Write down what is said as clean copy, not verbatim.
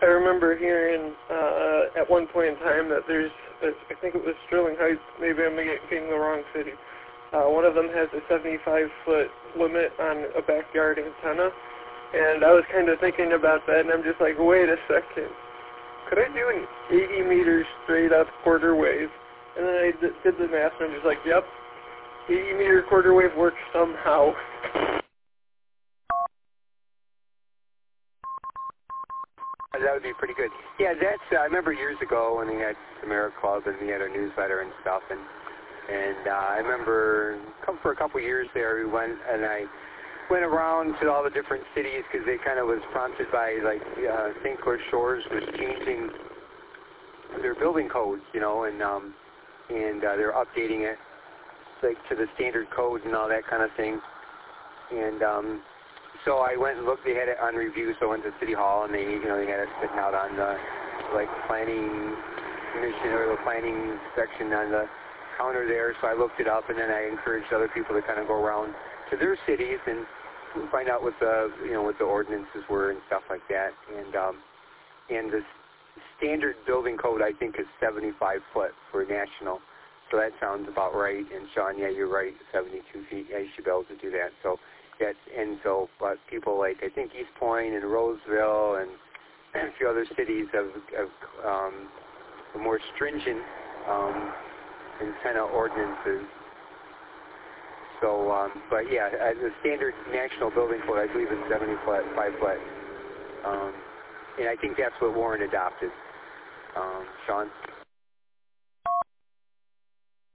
I remember hearing at one point in time that there's, I think it was Sterling Heights, maybe I'm getting the wrong city. One of them has a 75-foot limit on a backyard antenna, and I was kind of thinking about that, and I'm just like, wait a second. Could I do an 80 meters straight up quarter wave? And then I did the math, and I'm just like, yep, 80 meter quarter wave works somehow. That would be pretty good. Yeah, that's, I remember years ago when we had Samara Club and we had our newsletter and stuff, and I remember for a couple of years there we went, and I went around to all the different cities because it kind of was prompted by, like, St. Clair Shores was changing their building codes, you know, and they're updating it, like, to the standard codes and all that kind of thing. And so I went and looked. They had it on review, so I went to City Hall, and they had it sitting out on the, like, planning commission or the planning section on the counter there. So I looked it up, and then I encouraged other people to kind of go around to their cities and find out what the, what the ordinances were and stuff like that. And the standard building code, I think, is 75 foot for national. So that sounds about right. And Sean, yeah, you're right, 72 feet. Yeah, you should be able to do that. So but people like, I think, East Point and Roseville and a few other cities have more stringent antenna ordinances. So, but yeah, the standard national building code, I believe, is 75 foot. And I think that's what Warren adopted. Sean?